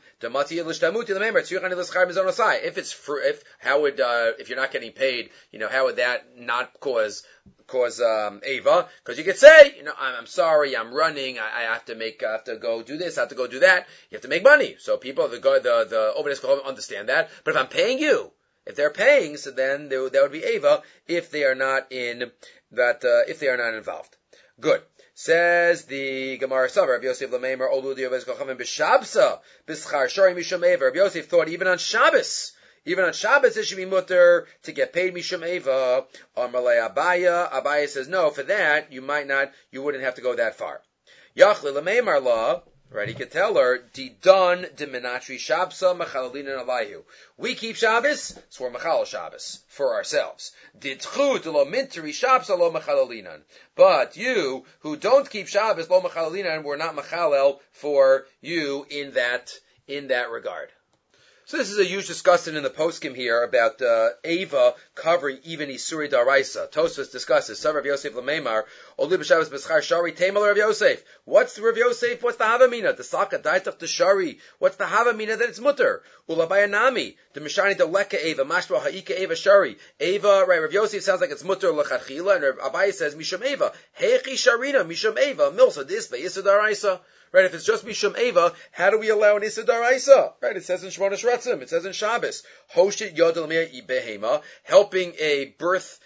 If you're not getting paid, how would that not cause Ava? Because you could say, I'm sorry, I'm running, I have to go do this, I have to go do that. You have to make money. So people, the Ovedes Kochavim understand that. But if I'm paying you, if they're paying, so then that would be Ava if they are not involved. Good. Says the Gemara Savar, Rabbi Yosef Lameimer, Oludi Ovedes Kochavim b'Shabsa, b'Schar Shari Mishum Eva. Rabbi Yosef thought even on Shabbos it should be mutter to get paid Mishum Eva. Amalei Abaya. Abaya says no, for that you wouldn't have to go that far. Yachli Lameimer law, Right, he could tell her, Didon de Menatri Shabsa Mechalalinan Alayhu. We keep Shabbos, so we're Mechal Shabbos for ourselves. Didchu de lo minteri Shabsa lo Mechalalinan. But you who don't keep Shabbos lo Mechalalinan, we're not Mechalel for you in that regard. So this is a huge discussion in the poskim here about Ava covering even Isuri Daraisa. Tosfos discusses, Sav Rav Yosef Lameimar, Oli b'Shabbos b'schar Shari, Temal Rav Yosef. What's the Rav Yosef? What's the Havamina? The Saka Daitach the Shari. What's the Havamina that it's mutter? Ulabayanami, the Mishani the Leka Ava, Mashba Ha'ika Ava Shari. Ava, right, Rav Yosef sounds like it's mutter l'chadchila, and Rav Abaye says, Mishum Ava, Hechi Sharina, Mishum Ava, Milsa Disba, Isur Daraisa. Right, if it's just Mishum Eva, how do we allow an Issa Daraisa? Right, it says in Shmona Shratzim, it says in Shabbos, Hoshit Yodel Ibehema, helping a birth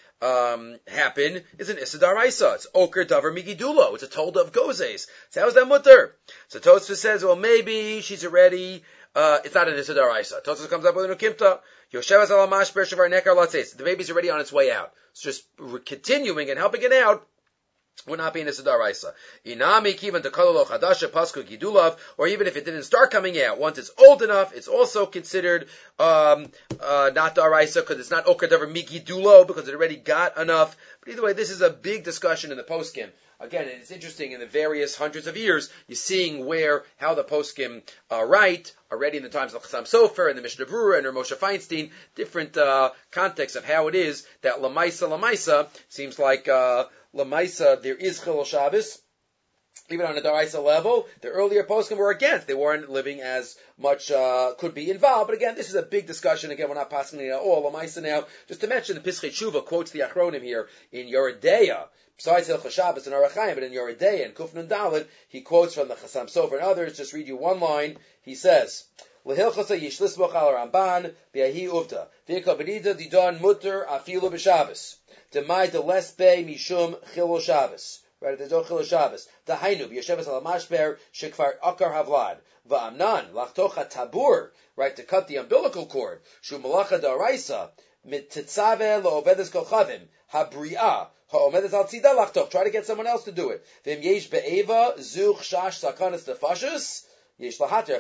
happen is an Issa Daraisa. It's Oker Davar Migidulo. It's a Tolda of Gozes. So how is that mutter? So Tosfos says, well, maybe she's already, it's not an Issa Daraisa. Tosfos comes up with an Ukimta. Yoshevas ala mashper shavar nekar latzes. The baby's already on its way out. It's just continuing and helping it out. Would not be in a Daraisa. Inami kivan dekalolo chadasha pasku gidulav, or even if it didn't start coming out, once it's old enough, it's also considered not Daraisa because it's not okadavar migidulo because it already got enough. But either way, this is a big discussion in the poskim. Again, it's interesting in the various hundreds of years, you're seeing how the poskim write already in the times of Chassam Sofer and the Mishnah Berurah and Moshe Feinstein, different contexts of how it is that Lamaisa seems like Lamaisa, there is Chilul Shabbos, even on a Daraisa level. The earlier poskim were against. They weren't living as much, could be involved. But again, this is a big discussion. Again, we're not passing it at all. Lamaisa now, just to mention, the Pischei Tshuva quotes the Achronim here in Yoredeya. Besides Hilchos Shabbos and Arachayim, but in Yoredeya and Kuf Nun Daled, he quotes from the Chassam Sofer and others. Just read you one line. He says, L'hilchasa yishlisboch al Ramban b'yahi uvda v'yikol b'nida didon mutter afilu b'Shabbos. Demai de lesbe mishum chilul Shabbos. Right, there's no chilul Shabbos. Dahainu b'yosheves al mashber shekvar akar havlad va'amnan lachtocha tabur. Right, to cut the umbilical cord. Shu malacha daraisa mitzitzave lo'ovedes kolchavim habri'ah ha'omedes al tzida lachtoch. Try to get someone else to do it. V'im yesh be'eva zuch shash sakanas tefashus. If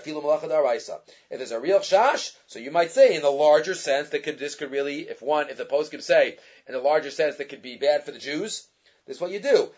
there's a real chash, so you might say in the larger sense that this could really, if the post could say in the larger sense that could be bad for the Jews, this is what you do.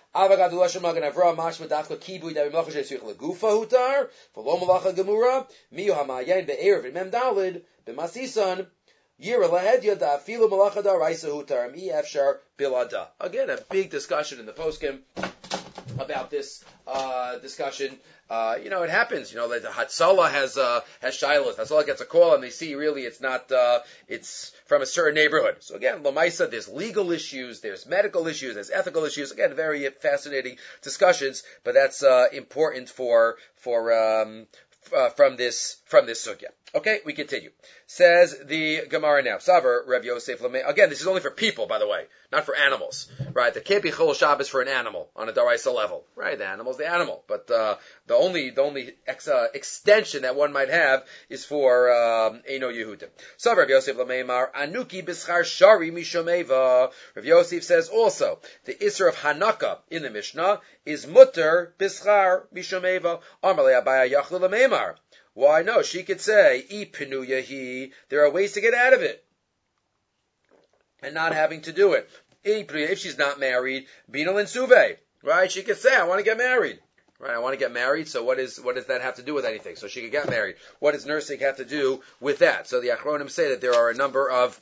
Again, a big discussion in the poskim about this discussion. It happens. Like the Hatzalah has shilas. Hatzalah gets a call and they see really it's not, it's from a certain neighborhood. So again, Lamaisa, there's legal issues, there's medical issues, there's ethical issues. Again, very fascinating discussions, but that's important from this sugya. Okay, we continue. Says the Gemara now. Savar Rav Yosef Lamei. Again, this is only for people, by the way, not for animals. Right? There can't be Chilul Shabbos for an animal on a Daraisa level. Right? The animal's the animal. But the only extension that one might have is for Eino Yehudim. Savar Rav Yosef Lamei Mar Anuki B'schar Shari Mishum Eva. Rav Yosef says also the Isser of Hanaka in the Mishnah is Mutter B'schar Mishum Eva. Amalei Abaya Yachlu Lamei Mar. Why, no, she could say, Ipinu Yahi, there are ways to get out of it. And not having to do it. If she's not married, Binal and Suve, right? She could say, I want to get married. Right, I want to get married, so what does that have to do with anything? So she could get married. What does nursing have to do with that? So the Achronim say that there are a number of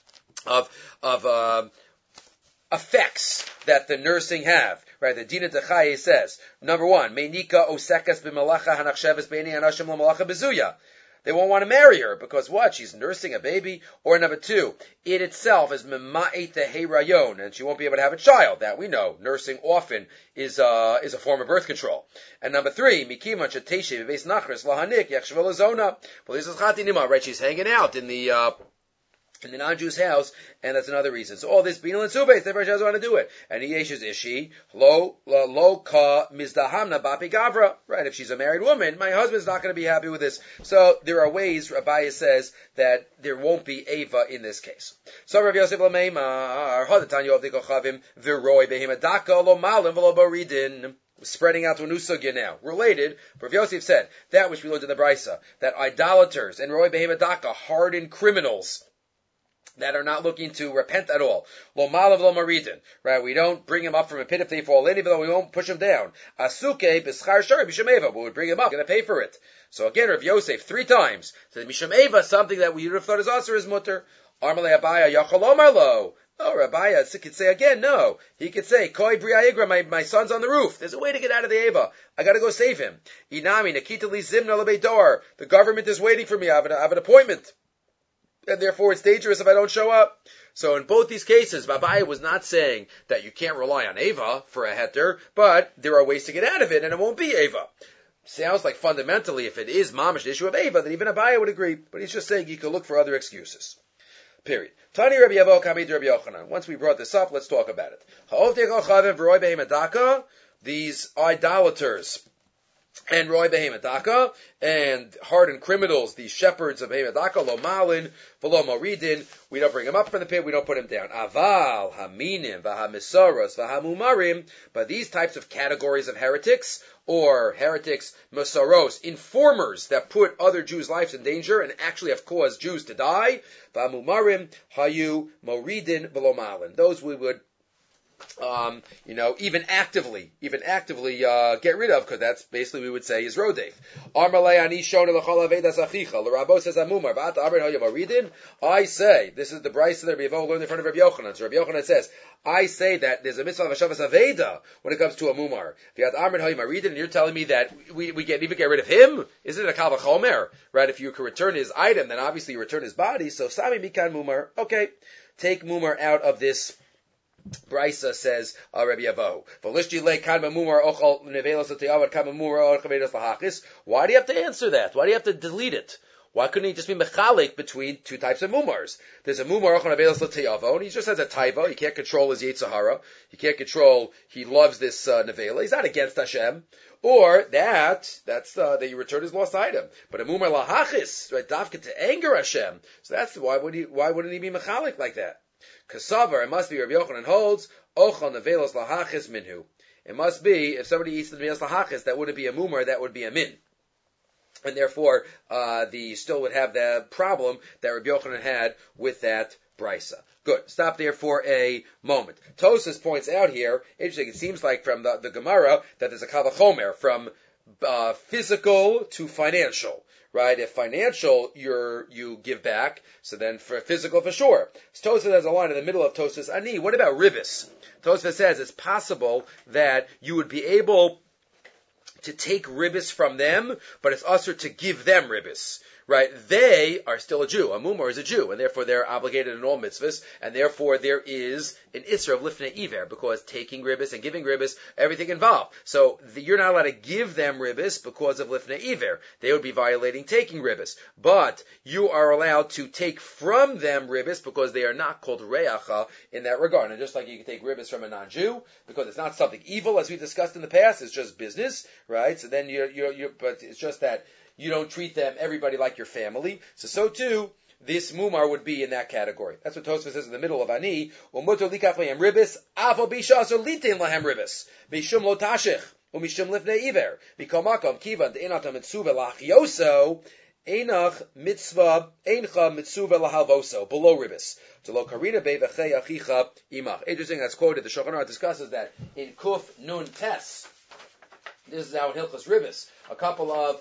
effects that the nursing have. Right, the Dina Techaye says, number one, Meinika osekas b'malacha hanachsheves beini anashim l'malacha bezuya. They won't want to marry her because what? She's nursing a baby. Or number two, it itself is mema'et herayon, and she won't be able to have a child. That we know. Nursing often is a form of birth control. And number three, mikiman sheteshe v'beis nachris lahanik yachshvel azona. Well, this is chatinima, right? She's hanging out in the non-Jew's house, and that's another reason. So all this binal and subes, everyone doesn't want to do it. And Yeshes ishi lo ka mizdahamna bapi gavra. Right? If she's a married woman, my husband's not going to be happy with this. So there are ways. Rabbi says that there won't be ava in this case. So Rav Yosef Lameimar hadatanya of the kochavim v'roi behimadaka lo malim v'lo baridin. spreading out to a new sugya now. Related, Rav Yosef said, that which we learned in the Brisa, that idolaters and Roi Behemadaka, hardened criminals, that are not looking to repent at all. Lo malav lo maridin. Right? We don't bring him up from a pit if they fall in, even though we won't push him down. Asuke b'schar shari b'shameva. We would bring him up. We're going to pay for it. So again, Rav Yosef 3 times said b'shameva, something that we would have thought is usher is mutter. Armalei Abaya yachol omar lo. Oh, Rabbi could say again, no. He could say, Koi Bria Igra, my son's on the roof. There's a way to get out of the Eva. I gotta go save him. Inami, Nakita li Zimna lebeidor. The government is waiting for me. I have an appointment. And therefore it's dangerous if I don't show up. So in both these cases, Babai was not saying that you can't rely on Eva for a heter, but there are ways to get out of it, and it won't be Eva. Sounds like fundamentally, if it is mamish, the issue of Eva, then even Abaye would agree. But he's just saying you can look for other excuses. Period. Tani Rabbi Yavo Kamid Rabbi Yochanan. Once we brought this up, let's talk about it. These idolaters and Roy Behemadaka, and hardened criminals, these shepherds of Behemadaka, Lo Malin, Velo Moridin, we don't bring him up from the pit, we don't put him down. Aval, Haminim, Vahamisoros, Vahamumarim, but these types of categories of heretics, or heretics, Mosaros, informers that put other Jews' lives in danger and actually have caused Jews to die, Vahamumarim, Hayu, Moridin, Velo Malin. Those we would even actively get rid of, because that's basically we would say is rodef. I say, this is the Brisa that Rabbi Yavo learned in front of Rabbi Yochanan. So Rabbi Yochanan says, I say that there's a mitzvah of Hashavas Aveda when it comes to a mumar. And you're telling me that we can even get rid of him? Isn't it a kal v'chomer? Right? If you could return his item, then obviously you return his body. So Sami Mikan Mumar. Okay, take mumar out of this. Brisa says, Rabbi Yavo, why do you have to answer that? Why do you have to delete it? Why couldn't he just be mechalik between 2 types of mumars? There's a mumar and he just has a taiva. He can't control his Yitzhahara. He can't control, he loves this nevela. He's not against Hashem. Or that's that you return his lost item. But a mumar lahachis, right, dafka to anger Hashem. So that's why wouldn't he be mechalik like that? Kasavar, it must be Rabbi Yochanan holds, ochal nevelos lahachis minhu. It must be, if somebody eats the nevelos lahachis, that wouldn't be a mumar, that would be a min. And therefore, the still would have the problem that Rabbi Yochanan had with that brisa. Good. Stop there for a moment. Tosas points out here, interesting, it seems like from the Gemara, that there's a kal v'chomer, from physical to financial. Right? If financial you give back, so then for physical for sure. So Tosfos has a line in the middle of Tosfos Ani. What about ribis? Tosfos says it's possible that you would be able to take ribis from them, but it's usher to give them ribis. Right? They are still a Jew. A mumar is a Jew, and therefore they're obligated in all mitzvahs, and therefore there is an isra of lifnei iver, because taking ribis and giving ribis, everything involved. So you're not allowed to give them ribis because of lifnei iver. They would be violating taking ribis. But you are allowed to take from them ribis because they are not called reacha in that regard. And just like you can take ribis from a non-Jew, because it's not something evil, as we discussed in the past, it's just business, right? So then but it's just that you don't treat them, everybody, like your family. So too, this mumar would be in that category. That's what Tosfos says in the middle of Ani. U'mutar likach lehem ribis, avo bisha asur litin lahem ribis. Mishum lo tashich, u'mishum lifnei iver. Mikol makom kivan de'inat ha-mitzuvah lachyoso, einach mitzvah, eincha mitzuvah lahalvoso, below ribis. Lo karina be'vechei achicha imach. Interesting, that's quoted. The Shulchan Aruch discusses that in Kuf Nun Tes. This is how in Hilchos Ribis, a couple of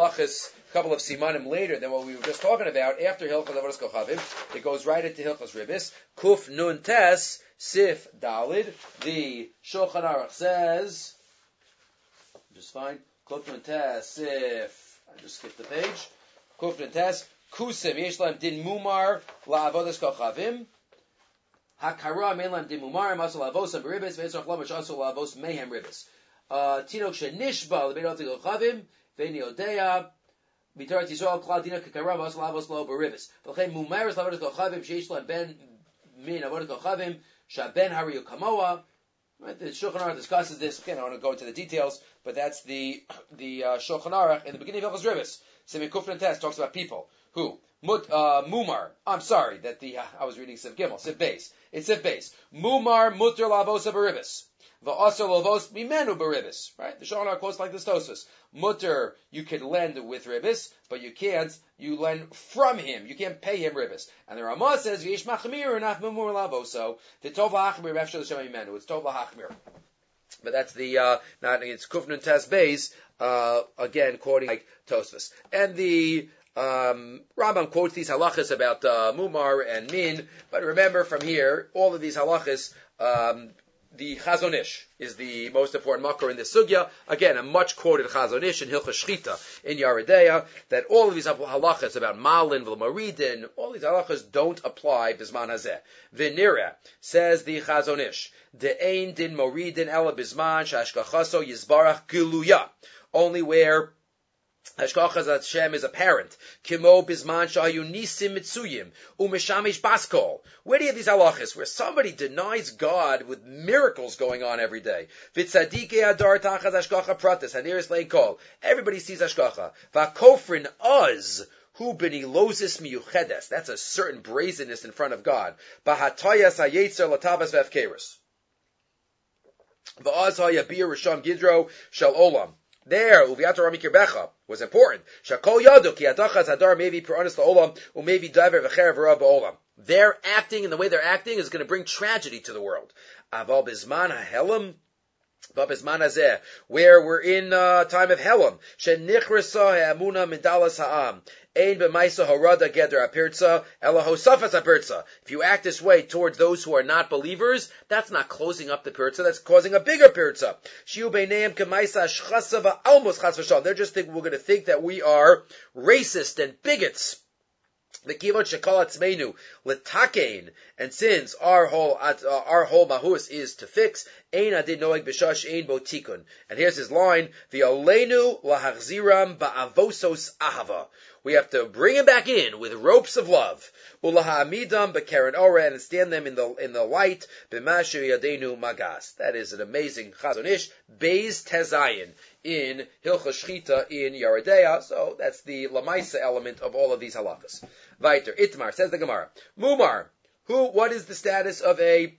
simanim later than what we were just talking about, after Hilchos Avodas Kochavim, it goes right into Hilchos Ribis. Kuf Nun Tes, Sif Dalid, the Shulchan Aruch says, just fine, Kuf Nun Tes, Sif, I just skipped the page, Kuf Nun Tes, Kusim, Yesh Lahem Din Mumar, La Avodas Kochavim, Hakara Mein Lahem Din Mumar, Masal Avosam Ribis, Ve'etzach Lamash Asal Avos Mehem Ribis. Tinok shenishba lebein otik ochavim ve'ni odeya mitarat Yisrael klal dina kekarav asal avos lo berivis v'chein mumeres lavodas ochavim sheish lahem ben min avodas ochavim shaben hariyu kamoa. Right, the Shulchan Aruch discusses this. Again, I want to go into the details, but that's the Shulchan Aruch in the beginning of Hilchos Ribis. Siman Kuf Nun Tes talks about people who mumar. I'm sorry that I was reading Siv Gimel, Siv Beis. It's Siv Beis. Mumar muter lavosa beribis. Va'asar lovos mimenu beribis. Right? The Shulchan Aruch quotes like this Tosfos. Mutter, you can lend with ribis, but you can't. You lend from him. You can't pay him ribis. And the Ramah says, V'yesh machmir nach memur lavoso. The tov lahachmir v'efshel l'shem mimenu. It's tov lahachmir. But that's the not it's Kufnun Tes Beis again quoting like Tosfos. And the Rambam quotes these halachas about mumar and min. But remember from here, all of these halachas. The Chazon Ish is the most important makor in this sugya. Again, a much quoted Chazon Ish in Hilchos Shchita in Yoreh De'ah, that all of these halachas about malin, v'maridin, all these halachas don't apply bisman hazeh. V'nira, says the Chazon Ish, de'ein din moridin ela bisman shashkachaso yizbarach giluya. Only where Hashkachas Hashem is apparent. Kimo bisman shayu nisim mitzuyim umeshamish baskol. Where do you have these halachas where somebody denies God with miracles going on every day? Vitzadike adar tachas hashkacha pratis haniris leikol. Everybody sees hashkacha. Vakofrin uz. Hu benilozis miyuchedes. That's a certain brazenness in front of God. Bahatayas hayetzer latavas vefkeris. Va'az hayabir risham gidro shel olam. There, Uviato Rami Kirbecha was important. Shakol Yadu ki adachas hadar maybe peranis la'olam umaybe diver v'cherev v'rav ba'olam. Their acting and the way they're acting is going to bring tragedy to the world. Aval bizman ha'helam, b'bizman hazeh, where we're in time of helam. Shenichrasa ha'amuna midalas ha'am. Ein b'maisa harada geder apirtza, ela hosafas apirtza. If you act this way towards those who are not believers, that's not closing up the pirtza, that's causing a bigger pirtza. Shiu beineim k'maisa shchasa v'almos chas v'shal. They're just we're going to think that we are racist and bigots. The kivot shekol atzmeinu letakein, and since our whole mahus is to fix, ein adin noeg b'shash ein bo tikun. And here's his line: v'aleinu lahachziram ba'avosos ahava. We have to bring him back in with ropes of love. Ulahamidam b'keren ora, and stand them in the light. B'masher yadenu magas. That is an amazing Chazon Ish. Beis Tezayin in Hilchos Shchita in Yoreh De'ah. So that's the Lamaisa element of all of these halachas. Weiter, Itmar, says the Gemara. Mumar. What is the status of a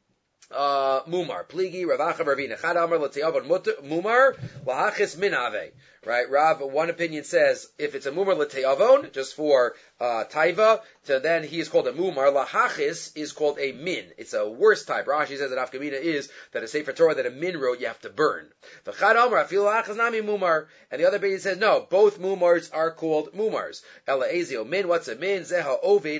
mumar? Pligi, Ravacha, Ravina. Chad Amar, L'Teyavon, Mumar, Lahachis Minave. Right, Rav, one opinion says, if it's a mumar L'Teyavon, just for taiva, so then he is called a mumar. Lahachis is called a min. It's a worse type. Rashi says that Afkamina is that a Sefer Torah that a min wrote you have to burn. V'chad Amar, Afil Lahachis Nami Mumar. And the other opinion says, no, both mumars are called mumars. Ela Ezio min, what's a min? Zeha Ovid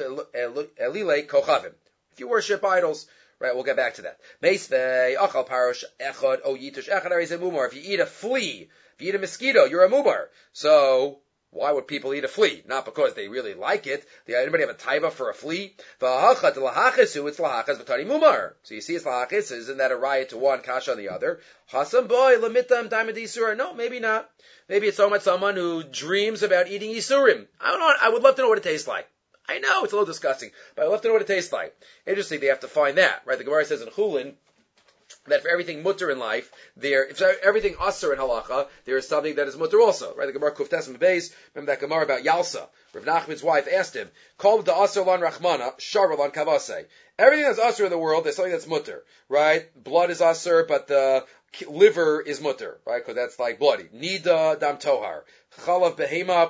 Elile Kochavim. If you worship idols, right, we'll get back to that. Meisvei, achal parosh echad, o yitush echad, are a mumar. If you eat a flea, if you eat a mosquito, you're a mumar. So, why would people eat a flea? Not because they really like it. Anybody have a taiva for a flea? V'hachad lahachisu, it's lahachas v'tari mumar. So you see it's lahachis, isn't that a riot to one, kasha on the other? Hasam boy, lamitam, daimad yisur. No, maybe not. Maybe it's someone who dreams about eating yisurim. I don't know, I would love to know what it tastes like. I know, it's a little disgusting, but I'd love to know what it tastes like. Interesting, they have to find that, right? The Gemara says in Chulin, that for everything mutter in life, if everything asur in halacha, there is something that is mutter also, right? The Gemara Kuftes Beis, remember that Gemara about Yalsa. Rav Nachman's wife asked him, Kol the asur lan rachmana, sharva lan kavase. Everything that's asur in the world, there's something that's mutter, right? Blood is asur, but the liver is mutter, right? Because that's like bloody. Nida dam tohar. Chalav behema,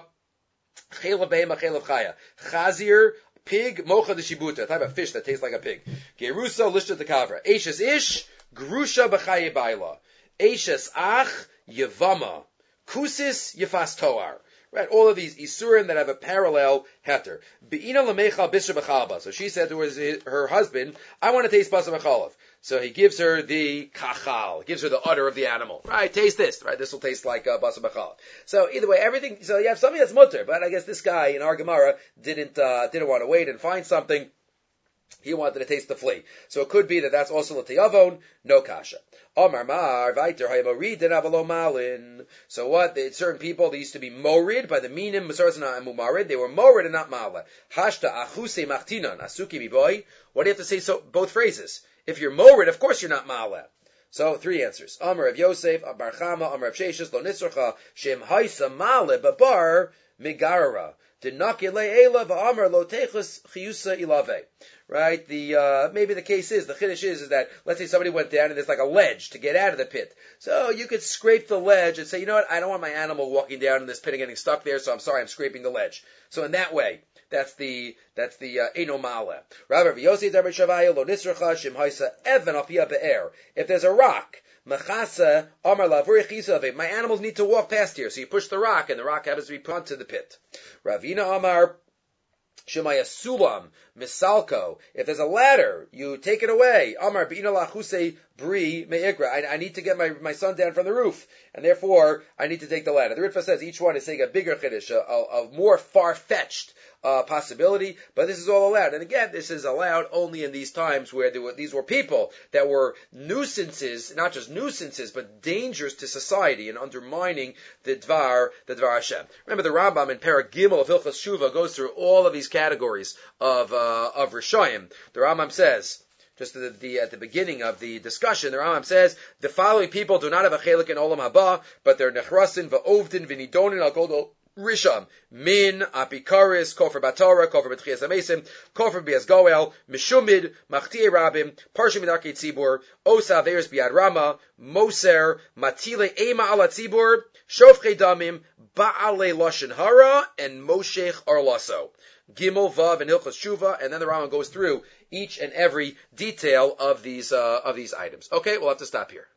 chelav behema, chelav chaya. Chazir, pig, mocha de shibuta, a type of fish that tastes like a pig. Gerusa, lishta de kavra. Eishes ish, grusha b'chaye baila. Eishes ach, yevama. Kusis, yefas toar. Right, all of these isurim that have a parallel heter. Be'ina lemecha bisha b'chalba. So she said to her husband, I want to taste basa b'chalav. So he gives her the kachal, gives her the udder of the animal. Right, taste this. Right, this will taste like basa b'chalav. So either way, everything. So you have something that's mutter, but I guess this guy in our Gemara didn't want to wait and find something. He wanted to taste the flea. So it could be that that's also l'tiyavon, no kasha. Omar mar, vayter hayamorid and avalo malin. So what? Certain people, they used to be morid by the minim, masarazana and mumarid. They were morid and not mala. Hashta achuse machtinan, asuki miboy. What do you have to say both phrases? If you're morid, of course you're not mala. So, three answers. Amar of Yosef, Bar Chama, Amar of Sheshes, Lo Nitzorcha, Shem Haisa Male, Babar, Migarara. Dinaki Le Ela, Va'amar Lo Techus, Chiyusa Ilave. right? Maybe the case is, the chiddush is that, let's say somebody went down and there's like a ledge to get out of the pit. So you could scrape the ledge and say, you know what, I don't want my animal walking down in this pit and getting stuck there, so I'm sorry, I'm scraping the ledge. So in that way, that's the Eino Ma'aleh. If there's a rock, Mechasa Amar Lavuri Chisave, my animals need to walk past here. So you push the rock, and the rock happens to be put into the pit. Ravina Amar Shemaya Sulam Misalko. If there's a ladder, you take it away. Amar B'ina Lachuse Bri Me'igra. I need to get my son down from the roof, and therefore I need to take the ladder. The Ritva says each one is saying a bigger chiddush, a more far-fetched possibility, but this is all allowed. And again, this is allowed only in these times where these were people that were nuisances, not just nuisances, but dangers to society and undermining the Dvar Hashem. Remember, the Rambam in Perek Gimel of Hilchos Shuvah goes through all of these categories of Rishayim. The Rambam says, just at the beginning of the discussion, the Rambam says, the following people do not have a chelik in Olam Haba, but they're nechrasin, va'ovdin, v'nidonin, al kodol, Risham, Min, Apikaris, Kofer Batara, Kofer Betchias Amesim, Kofer Bias Goel, Mishumid, Machtie Rabim, Parshim Midarke Tzibur, Osa Averis Biad Rama, Moser, Matile Ema Ala Tzibur, Shofche Damim, Ba'ale Lashon Hara, and Moshech Arlaso. Gimel, Vav, and Hilchos Shuvah, and then the Rambam goes through each and every detail of these items. Okay, we'll have to stop here.